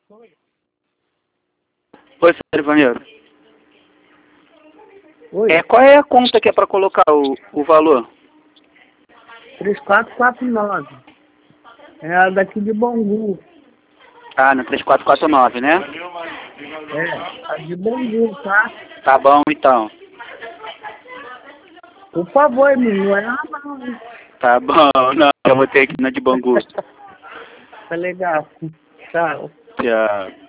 Oi, Sérgio Vaneiro. Oi. Qual é a conta que é para colocar o valor? 3449. É a daqui de Bangu. Ah, no 3449, né? É, a de Bangu, tá? Tá bom, então. Por favor, menino, não é não, hein? Tá bom, não, eu vou ter aqui na de Bangu. Tá legal. Tchau. Tchau.